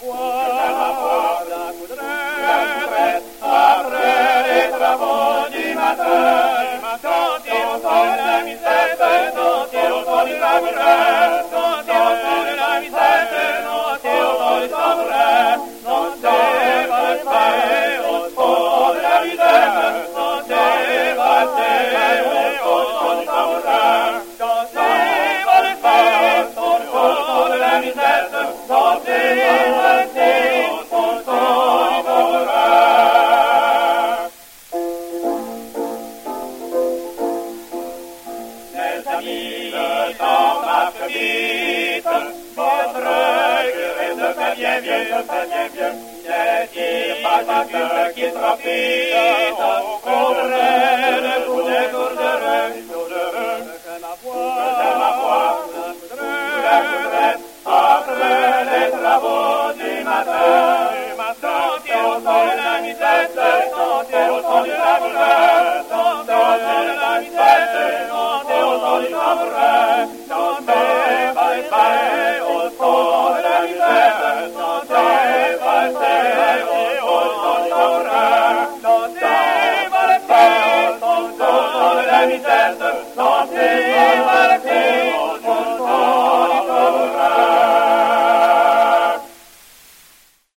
foi, après les travaux du matin, quand il entend la misette, quand il entend les laboureurs, quand il entend la misette, quand il entend les laboureurs, quand c'est passé au fond de la misette, quand c'est passé au fond du laboureur, quand c'est passé au fond de la misette, quand c'est passé au fond du laboureur. Le temps marche vite, votre gré se fait bien vieux, n'est-il pas un vieux qui se rapide, au vrai le